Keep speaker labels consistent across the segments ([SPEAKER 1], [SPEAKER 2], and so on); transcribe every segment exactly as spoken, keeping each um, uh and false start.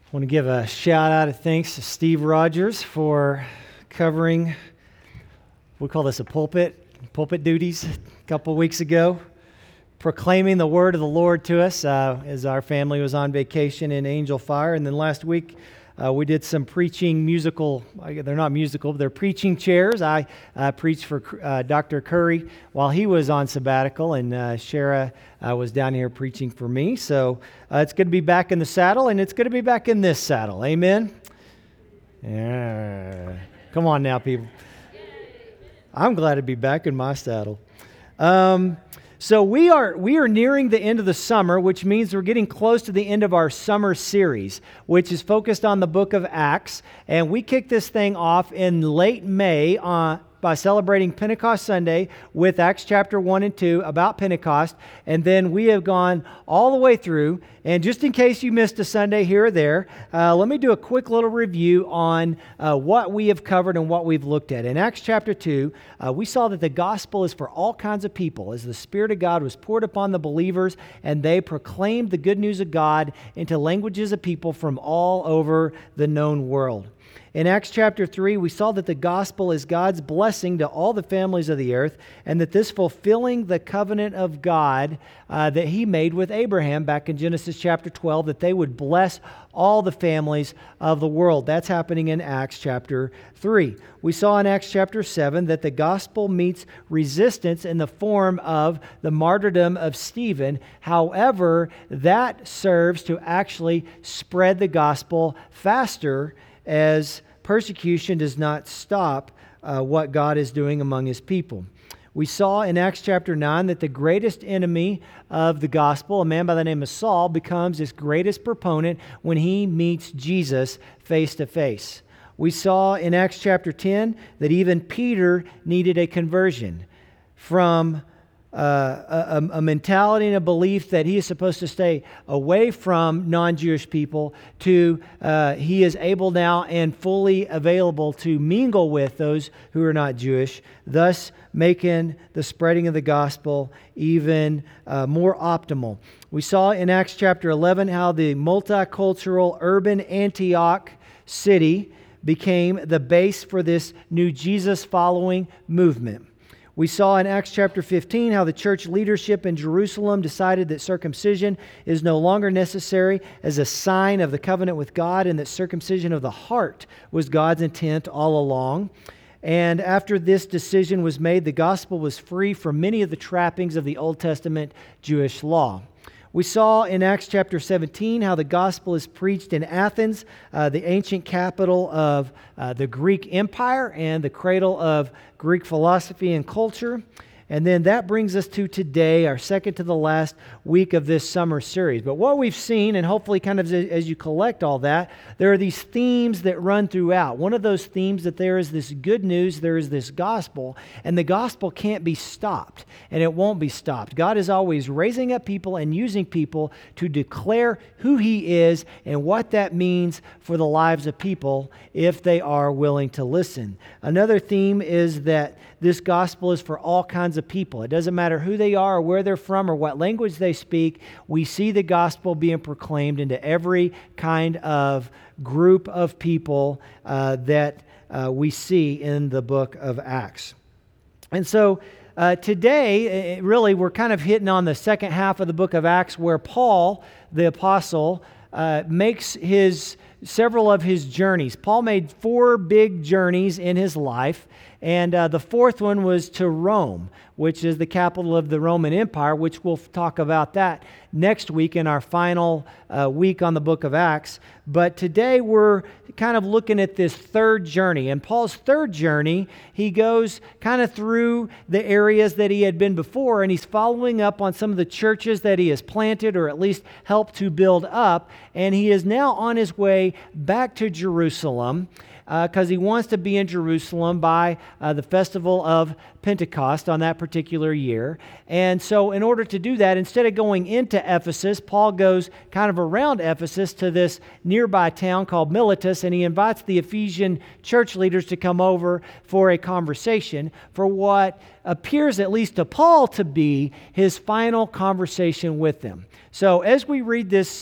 [SPEAKER 1] I want to give a shout out of thanks to Steve Rogers for covering, we call this a pulpit, pulpit duties a couple weeks ago, proclaiming the word of the Lord to us uh, as our family was on vacation in Angel Fire. And then last week, uh, we did some preaching musical, they're not musical, but they're preaching chairs. I uh, preached for uh, Doctor Curry while he was on sabbatical, and uh, Shara uh, was down here preaching for me. So uh, it's good to be back in the saddle, and it's good to be back in this saddle. Amen? Yeah. Come on now, people. I'm glad to be back in my saddle. Um, so we are we are nearing the end of the summer, which means we're getting close to the end of our summer series, which is focused on the book of Acts. And we kicked this thing off in late May uh, by celebrating Pentecost Sunday with Acts chapter one and two about Pentecost. And then we have gone all the way through. And just in case you missed a Sunday here or there, uh, let me do a quick little review on uh, what we have covered and what we've looked at. In Acts chapter two, uh, we saw that the gospel is for all kinds of people, as the Spirit of God was poured upon the believers, and they proclaimed the good news of God into languages of people from all over the known world. In Acts chapter three, we saw that the gospel is God's blessing to all the families of the earth, and that this fulfilling the covenant of God uh, that he made with Abraham back in Genesis chapter twelve, that they would bless all the families of the world. That's happening in Acts chapter three. We saw in Acts chapter seven that the gospel meets resistance in the form of the martyrdom of Stephen. However, that serves to actually spread the gospel faster, as persecution does not stop uh, what God is doing among his people. We saw in Acts chapter nine that the greatest enemy of the gospel, a man by the name of Saul, becomes its greatest proponent when he meets Jesus face to face. We saw in Acts chapter ten that even Peter needed a conversion from Uh, a, a mentality and a belief that he is supposed to stay away from non-Jewish people to uh, he is able now and fully available to mingle with those who are not Jewish, thus making the spreading of the gospel even uh, more optimal. We saw in Acts chapter eleven how the multicultural urban Antioch city became the base for this new Jesus-following movement. We saw in Acts chapter fifteen how the church leadership in Jerusalem decided that circumcision is no longer necessary as a sign of the covenant with God, and that circumcision of the heart was God's intent all along. And after this decision was made, the gospel was free from many of the trappings of the Old Testament Jewish law. We saw in Acts chapter seventeen how the gospel is preached in Athens, uh, the ancient capital of uh, the Greek Empire and the cradle of Greek philosophy and culture. And then that brings us to today, our second to the last week of this summer series. But what we've seen, and hopefully kind of as you collect all that, there are these themes that run throughout. One of those themes that there is this good news, there is this gospel, and the gospel can't be stopped, and it won't be stopped. God is always raising up people and using people to declare who He is and what that means for the lives of people if they are willing to listen. Another theme is that this gospel is for all kinds of people. It doesn't matter who they are or where they're from or what language they speak. We see the gospel being proclaimed into every kind of group of people uh, that uh, we see in the book of Acts. And so uh, today, it really, we're kind of hitting on the second half of the book of Acts, where Paul, the apostle, uh, makes his several of his journeys. Paul made four big journeys in his life, and uh, the fourth one was to Rome, which is the capital of the Roman Empire, which we'll talk about that next week in our final uh, week on the book of Acts. But today we're kind of looking at this third journey. And Paul's third journey, he goes kind of through the areas that he had been before, and he's following up on some of the churches that he has planted or at least helped to build up. And he is now on his way back to Jerusalem, because uh, he wants to be in Jerusalem by uh, the festival of Pentecost on that particular year. And so in order to do that, instead of going into Ephesus, Paul goes kind of around Ephesus to this nearby town called Miletus, and he invites the Ephesian church leaders to come over for a conversation for what appears, at least to Paul, to be his final conversation with them. So as we read this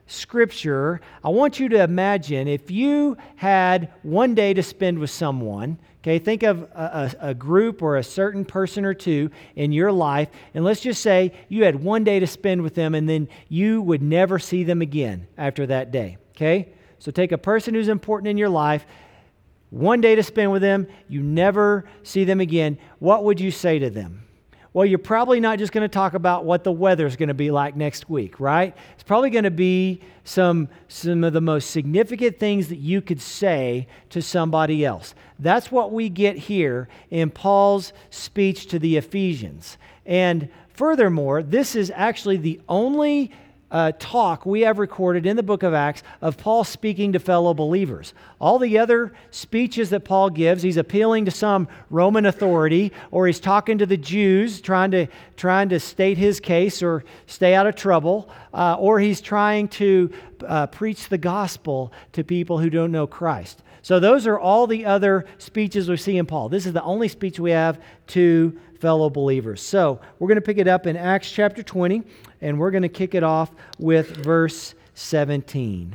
[SPEAKER 1] Scripture, I want you to imagine if you had one day to spend with someone. Okay, think of a, a, a group or a certain person or two in your life, and let's just say you had one day to spend with them, and then you would never see them again after that day. Okay, so take a person who's important in your life, one day to spend with them, you never see them again. What would you say to them? Well, you're probably not just going to talk about what the weather's going to be like next week, right? It's probably going to be some, some of the most significant things that you could say to somebody else. That's what we get here in Paul's speech to the Ephesians. And furthermore, this is actually the only Uh, talk we have recorded in the book of Acts of Paul speaking to fellow believers. All the other speeches that Paul gives, he's appealing to some Roman authority, or he's talking to the Jews, trying to trying to state his case or stay out of trouble, uh, or he's trying to uh, preach the gospel to people who don't know Christ. So those are all the other speeches we see in Paul. This is the only speech we have to fellow believers. So we're going to pick it up in Acts chapter twenty, and we're going to kick it off with verse seventeen.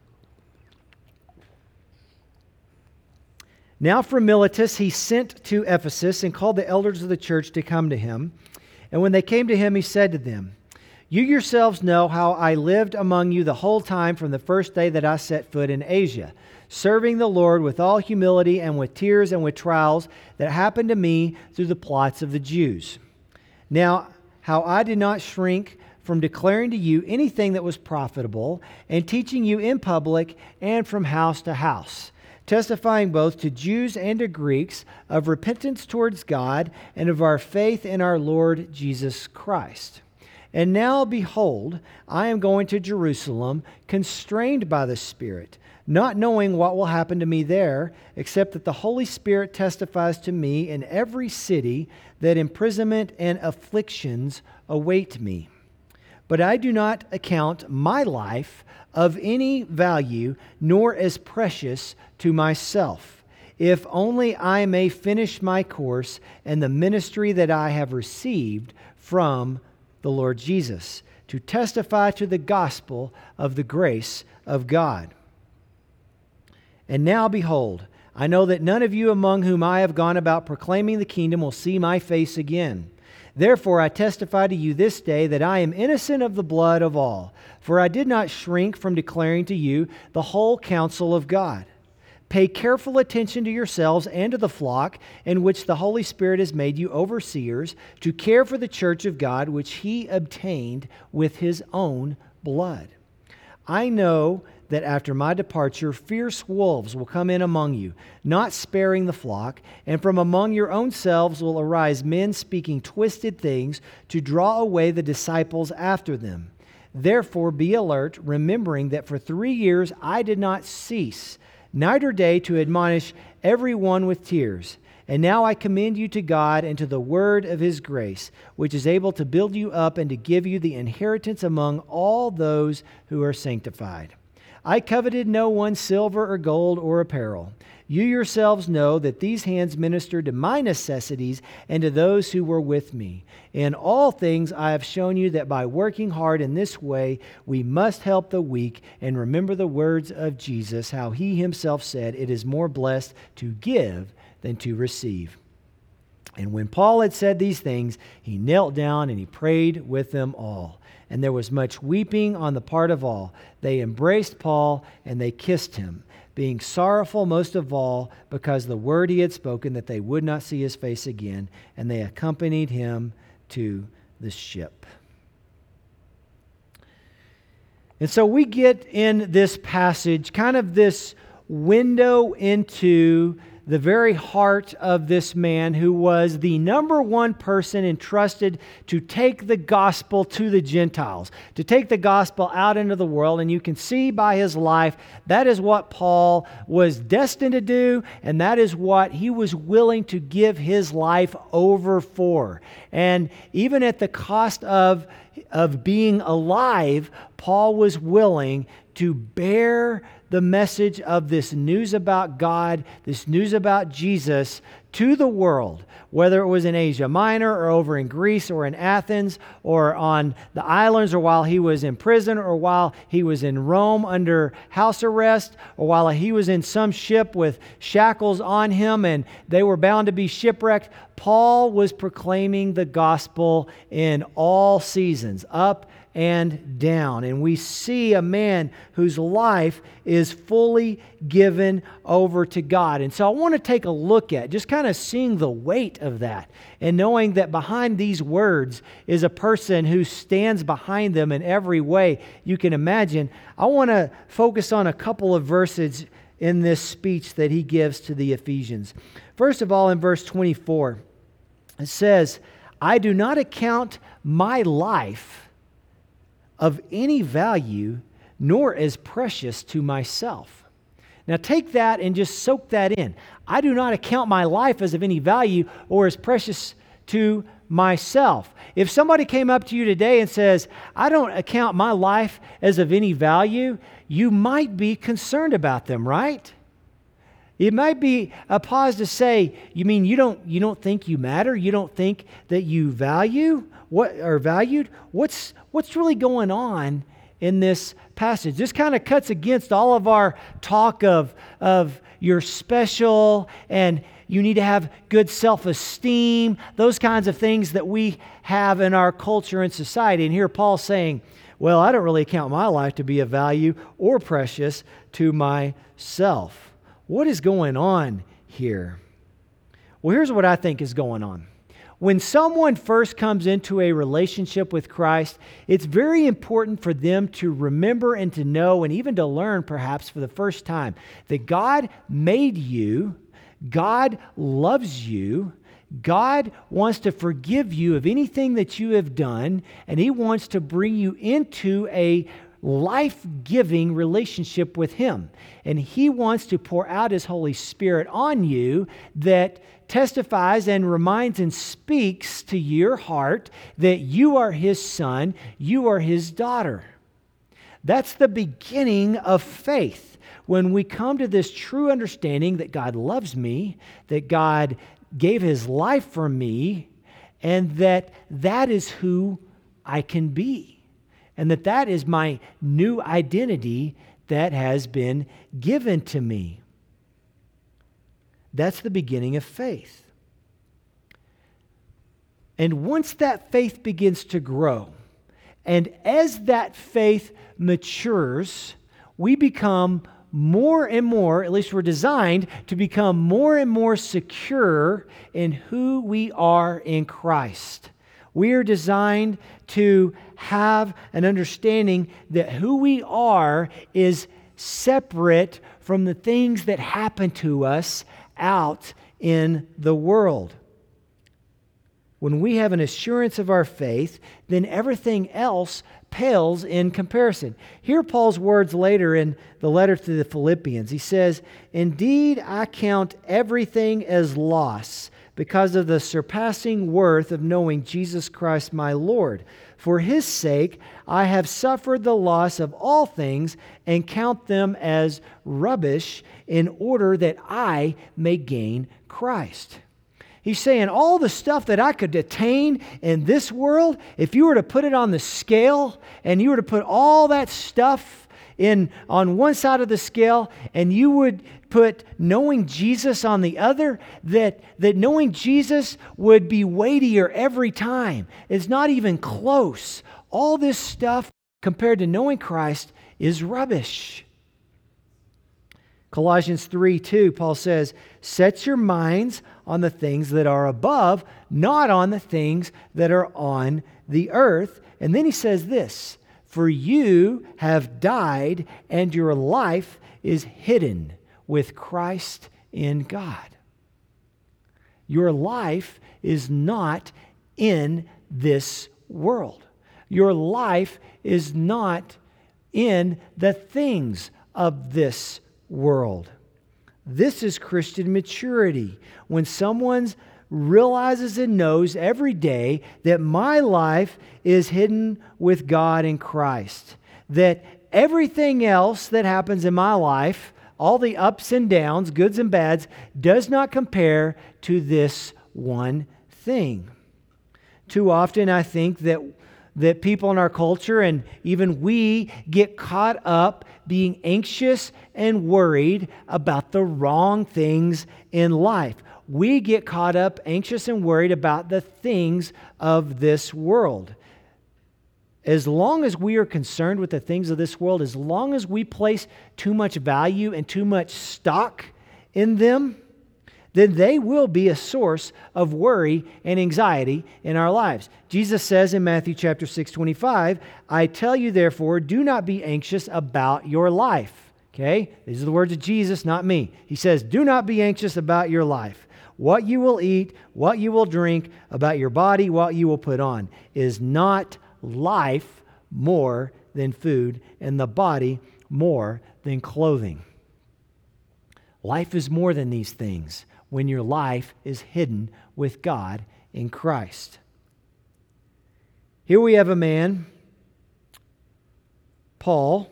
[SPEAKER 1] Now from Miletus he sent to Ephesus and called the elders of the church to come to him. And when they came to him, he said to them, "You yourselves know how I lived among you the whole time from the first day that I set foot in Asia, serving the Lord with all humility and with tears and with trials that happened to me through the plots of the Jews. Now, how I did not shrink from declaring to you anything that was profitable and teaching you in public and from house to house, testifying both to Jews and to Greeks of repentance towards God and of our faith in our Lord Jesus Christ. And now, behold, I am going to Jerusalem, constrained by the Spirit, not knowing what will happen to me there, except that the Holy Spirit testifies to me in every city that imprisonment and afflictions await me. But I do not account my life of any value, nor as precious to myself, if only I may finish my course and the ministry that I have received from the Lord Jesus, to testify to the gospel of the grace of God. And now, behold, I know that none of you among whom I have gone about proclaiming the kingdom will see my face again. Therefore, I testify to you this day that I am innocent of the blood of all, for I did not shrink from declaring to you the whole counsel of God. Pay careful attention to yourselves and to the flock in which the Holy Spirit has made you overseers, to care for the church of God, which he obtained with his own blood. I know that after my departure, fierce wolves will come in among you, not sparing the flock, and from among your own selves will arise men speaking twisted things to draw away the disciples after them. Therefore be alert, remembering that for three years I did not cease, night or day, to admonish everyone with tears. And now I commend you to God and to the word of his grace, which is able to build you up and to give you the inheritance among all those who are sanctified. I coveted no one's silver or gold or apparel. You yourselves know that these hands ministered to my necessities and to those who were with me. In all things I have shown you that by working hard in this way, we must help the weak and remember the words of Jesus, how he himself said, it is more blessed to give than to receive. And when Paul had said these things, he knelt down and he prayed with them all. And there was much weeping on the part of all. They embraced Paul and they kissed him, being sorrowful most of all because the word he had spoken, that they would not see his face again. And they accompanied him to the ship. And so we get in this passage kind of this window into the very heart of this man who was the number one person entrusted to take the gospel to the Gentiles, to take the gospel out into the world. And you can see by his life, that is what Paul was destined to do, and that is what he was willing to give his life over for. And even at the cost of, of being alive, Paul was willing to bear the message of this news about God, this news about Jesus to the world, whether it was in Asia Minor or over in Greece or in Athens or on the islands or while he was in prison or while he was in Rome under house arrest or while he was in some ship with shackles on him and they were bound to be shipwrecked. Paul was proclaiming the gospel in all seasons, up and down. And we see a man whose life is fully given over to God. And so I want to take a look at just kind of seeing the weight of that and knowing that behind these words is a person who stands behind them in every way you can imagine. I want to focus on a couple of verses in this speech that he gives to the Ephesians. First of all, in verse twenty-four, it says, "I do not account my life of any value, nor as precious to myself." Now take that and just soak that in. I do not account my life as of any value or as precious to myself. If somebody came up to you today and says, "I don't account my life as of any value," you might be concerned about them, right? It might be a pause to say, you mean you don't you don't think you matter? You don't think that you value what are valued? What's what's really going on in this passage? This kind of cuts against all of our talk of of you're special and you need to have good self-esteem, those kinds of things that we have in our culture and society. And here Paul's saying, well, I don't really count my life to be of value or precious to myself. What is going on here? Well, here's what I think is going on. When someone first comes into a relationship with Christ, it's very important for them to remember and to know and even to learn perhaps for the first time that God made you, God loves you, God wants to forgive you of anything that you have done, and He wants to bring you into a life-giving relationship with Him. And He wants to pour out His Holy Spirit on you that testifies and reminds and speaks to your heart that you are His son, you are His daughter. That's the beginning of faith. When we come to this true understanding that God loves me, that God gave His life for me, and that that is who I can be, and that that is my new identity that has been given to me. That's the beginning of faith. And once that faith begins to grow, and as that faith matures, we become more and more, at least we're designed to become more and more secure in who we are in Christ. We are designed to have an understanding that who we are is separate from the things that happen to us out in the world. When we have an assurance of our faith, then everything else pales in comparison. Hear Paul's words later in the letter to the Philippians. He says, "Indeed, I count everything as loss because of the surpassing worth of knowing Jesus Christ my Lord. For His sake, I have suffered the loss of all things and count them as rubbish in order that I may gain Christ." He's saying all the stuff that I could attain in this world, if you were to put it on the scale and you were to put all that stuff in on one side of the scale and you would put knowing Jesus on the other, that, that knowing Jesus would be weightier every time. It's not even close. All this stuff compared to knowing Christ is rubbish. Colossians three two, Paul says, "Set your minds on the things that are above, not on the things that are on the earth." And then he says this, "For you have died, and your life is hidden with Christ in God." Your life is not in this world. Your life is not in the things of this world. This is Christian maturity. When someone realizes and knows every day that my life is hidden with God in Christ, that everything else that happens in my life, all the ups and downs, goods and bads, does not compare to this one thing. Too often I think that, that people in our culture and even we get caught up being anxious and worried about the wrong things in life. We get caught up anxious and worried about the things of this world. As long as we are concerned with the things of this world, as long as we place too much value and too much stock in them, then they will be a source of worry and anxiety in our lives. Jesus says in Matthew chapter six, twenty-five, I tell you therefore, do not be anxious about your life. Okay? These are the words of Jesus, not me. He says, do not be anxious about your life. What you will eat, what you will drink, about your body, what you will put on. Is not life more than food, and the body more than clothing? Life is more than these things when your life is hidden with God in Christ. Here we have a man, Paul,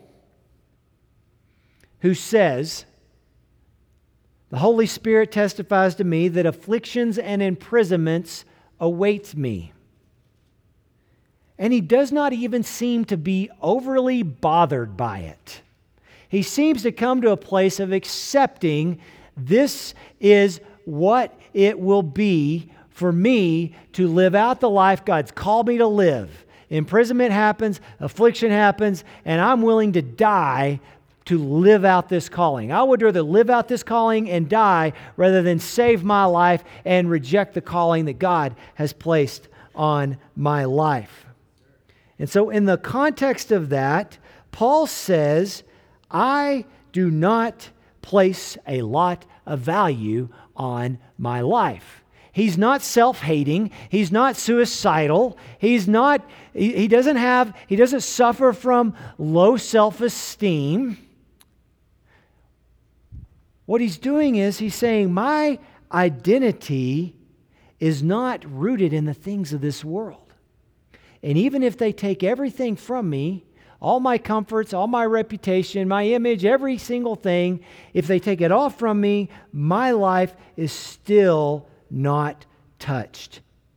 [SPEAKER 1] who says, the Holy Spirit testifies to me that afflictions and imprisonments await me. And he does not even seem to be overly bothered by it. He seems to come to a place of accepting this is what it will be for me to live out the life God's called me to live. Imprisonment happens, affliction happens, and I'm willing to die to live out this calling. I would rather live out this calling and die rather than save my life and reject the calling that God has placed on my life. And so in the context of that, Paul says, I do not place a lot of value on my life. He's not self-hating. He's not suicidal. He's not, he, he doesn't have, he doesn't suffer from low self-esteem. What he's doing is he's saying, my identity is not rooted in the things of this world. And even if they take everything from me, all my comforts, all my reputation, my image, every single thing, if they take it all from me, my life is still not touched.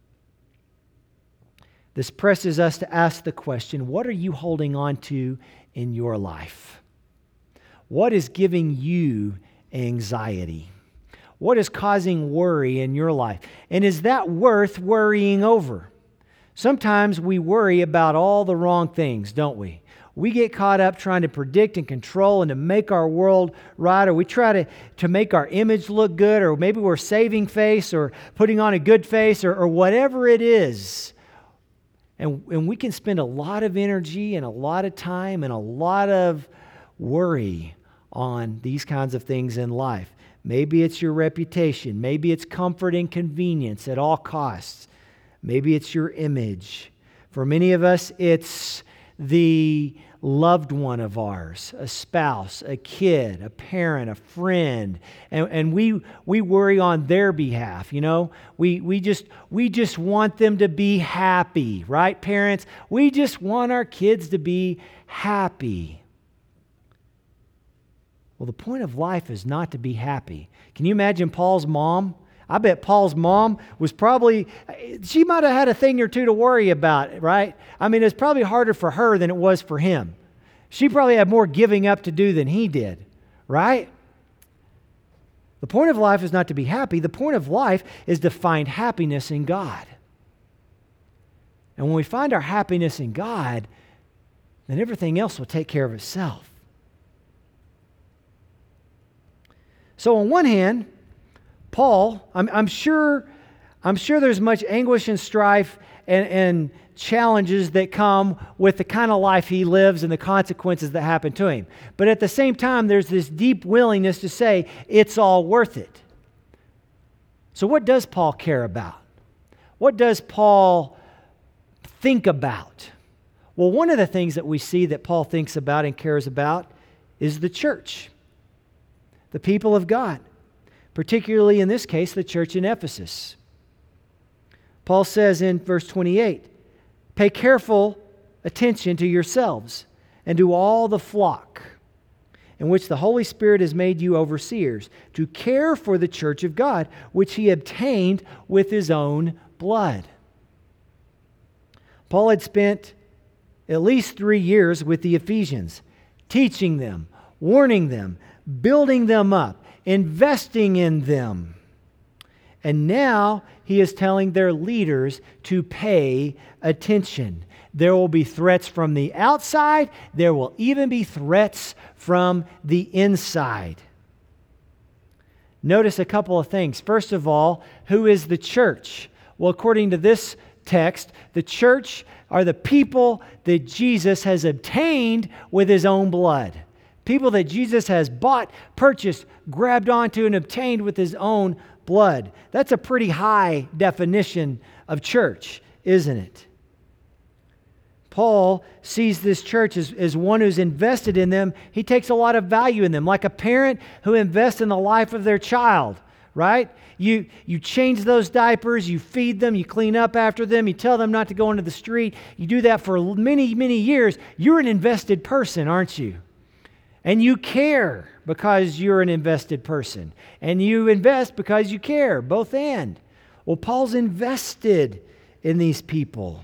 [SPEAKER 1] This presses us to ask the question, what are you holding on to in your life? What is giving you anxiety? What is causing worry in your life? And is that worth worrying over? Sometimes we worry about all the wrong things, don't we? We get caught up trying to predict and control and to make our world right, or we try to, to make our image look good, or maybe we're saving face or putting on a good face, or, or whatever it is. And, and we can spend a lot of energy and a lot of time and a lot of worry on these kinds of things in life. Maybe it's your reputation. Maybe it's comfort and convenience at all costs. Maybe it's your image. For many of us, it's the loved one of ours, a spouse, a kid, a parent, a friend, and, and we we worry on their behalf. You know, we we just we just want them to be happy, right, parents? We just want our kids to be happy. Well, the point of life is not to be happy. Can you imagine Paul's mom? I bet Paul's mom was probably, she might have had a thing or two to worry about, right? I mean, it's probably harder for her than it was for him. She probably had more giving up to do than he did, right? The point of life is not to be happy. The point of life is to find happiness in God. And when we find our happiness in God, then everything else will take care of itself. So on one hand, Paul, I'm, I'm sure I'm sure there's much anguish and strife and, and challenges that come with the kind of life he lives and the consequences that happen to him. But at the same time, there's this deep willingness to say, it's all worth it. So what does Paul care about? What does Paul think about? Well, one of the things that we see that Paul thinks about and cares about is the church, the people of God. Particularly in this case, the church in Ephesus. Paul says in verse twenty-eight, pay careful attention to yourselves and to all the flock, in which the Holy Spirit has made you overseers, to care for the church of God, which he obtained with his own blood. Paul had spent at least three years with the Ephesians, teaching them, warning them, building them up, investing in them. And now he is telling their leaders to pay attention. There will be threats from the outside. There will even be threats from the inside. Notice a couple of things. First of all, who is the church? Well, according to this text, the church are the people that Jesus has obtained with his own blood. People that Jesus has bought, purchased, grabbed onto, and obtained with his own blood. That's a pretty high definition of church, isn't it? Paul sees this church as, as one who's invested in them. He takes a lot of value in them, like a parent who invests in the life of their child, right? You, you change those diapers, you feed them, you clean up after them, you tell them not to go into the street. You do that for many, many years. You're an invested person, aren't you? And you care because you're an invested person. And you invest because you care, both and. Well, Paul's invested in these people.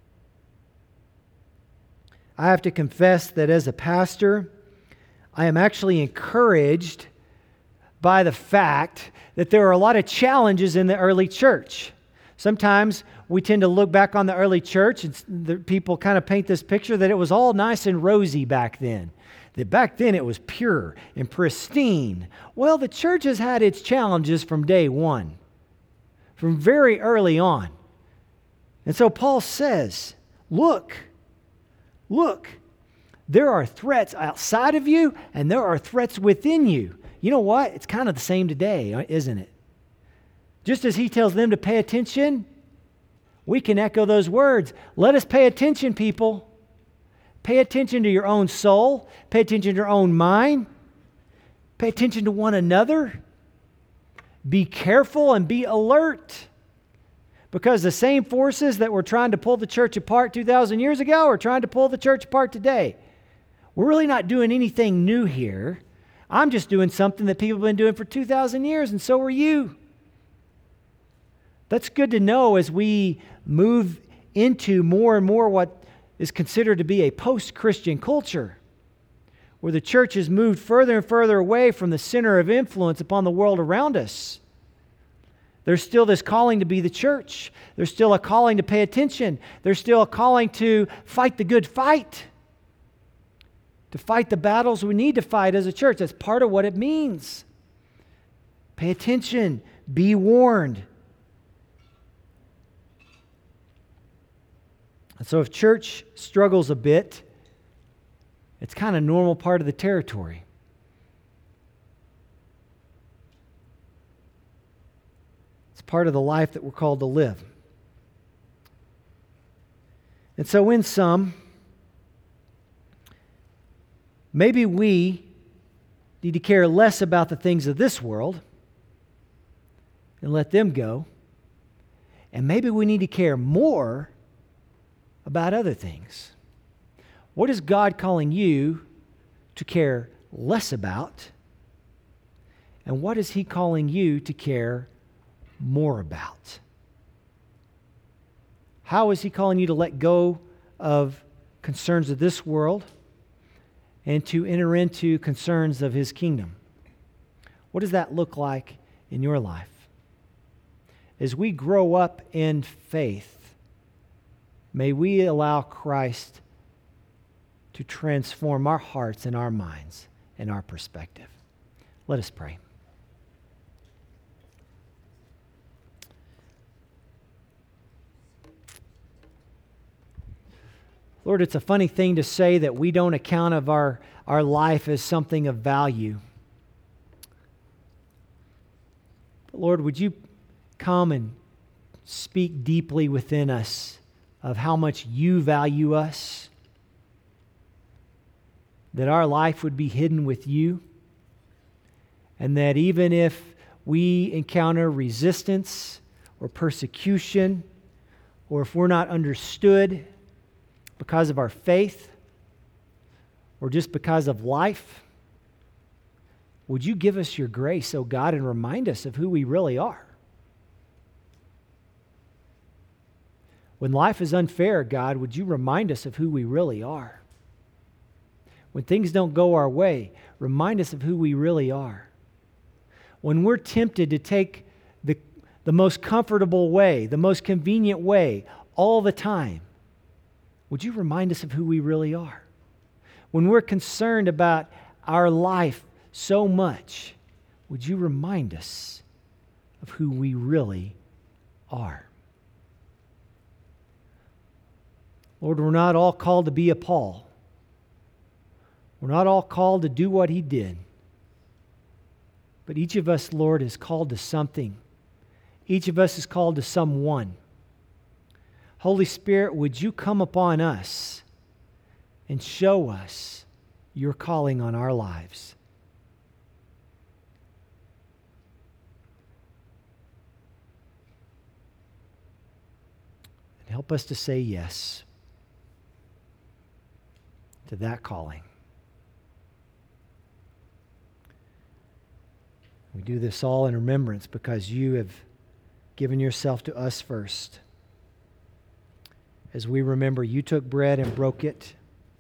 [SPEAKER 1] I have to confess that as a pastor, I am actually encouraged by the fact that there are a lot of challenges in the early church. Sometimes we tend to look back on the early church and the people kind of paint this picture that it was all nice and rosy back then. That back then it was pure and pristine. Well, the church has had its challenges from day one, from very early on. And so Paul says, look, look, there are threats outside of you and there are threats within you. You know what? It's kind of the same today, isn't it? Just as he tells them to pay attention, we can echo those words. Let us pay attention, people. Pay attention to your own soul. Pay attention to your own mind. Pay attention to one another. Be careful and be alert. Because the same forces that were trying to pull the church apart two thousand years ago are trying to pull the church apart today. We're really not doing anything new here. I'm just doing something that people have been doing for two thousand years, and so are you. That's good to know as we move into more and more what is considered to be a post-Christian culture, where the church has moved further and further away from the center of influence upon the world around us. There's still this calling to be the church. There's still a calling to pay attention. There's still a calling to fight the good fight, to fight the battles we need to fight as a church. That's part of what it means. Pay attention. Be warned. And so if church struggles a bit, it's kind of normal part of the territory. It's part of the life that we're called to live. And so in sum, maybe we need to care less about the things of this world and let them go. And maybe we need to care more about other things. What is God calling you to care less about? And what is He calling you to care more about? How is He calling you to let go of concerns of this world and to enter into concerns of His kingdom? What does that look like in your life? As we grow up in faith, may we allow Christ to transform our hearts and our minds and our perspective. Let us pray. Lord, it's a funny thing to say that we don't account of our, our life as something of value. But Lord, would you come and speak deeply within us of how much you value us, that our life would be hidden with you, and that even if we encounter resistance or persecution, or if we're not understood because of our faith, or just because of life, would you give us your grace, oh God, and remind us of who we really are? When life is unfair, God, would you remind us of who we really are? When things don't go our way, remind us of who we really are. When we're tempted to take the, the most comfortable way, the most convenient way all the time, would you remind us of who we really are? When we're concerned about our life so much, would you remind us of who we really are? Lord, we're not all called to be a Paul. We're not all called to do what he did. But each of us, Lord, is called to something. Each of us is called to someone. Holy Spirit, would you come upon us and show us your calling on our lives? And help us to say yes to that calling. We do this all in remembrance because you have given yourself to us first. As we remember, you took bread and broke it.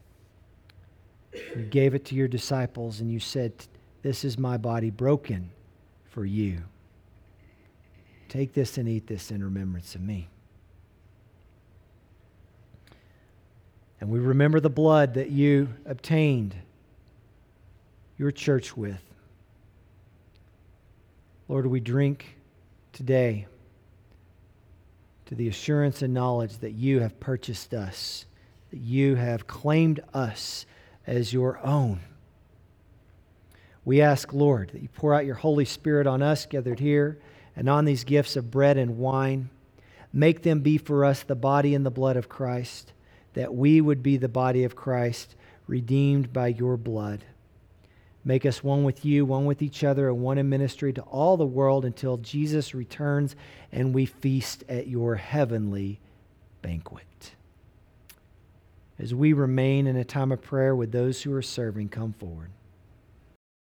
[SPEAKER 1] You gave it to your disciples and you said, "This is my body broken for you. Take this and eat this in remembrance of me." And we remember the blood that you obtained your church with. Lord, we drink today to the assurance and knowledge that you have purchased us, that you have claimed us as your own. We ask, Lord, that you pour out your Holy Spirit on us gathered here and on these gifts of bread and wine. Make them be for us the body and the blood of Christ, that we would be the body of Christ, redeemed by your blood. Make us one with you, one with each other, and one in ministry to all the world until Jesus returns and we feast at your heavenly banquet. As we remain in a time of prayer with those who are serving, come forward.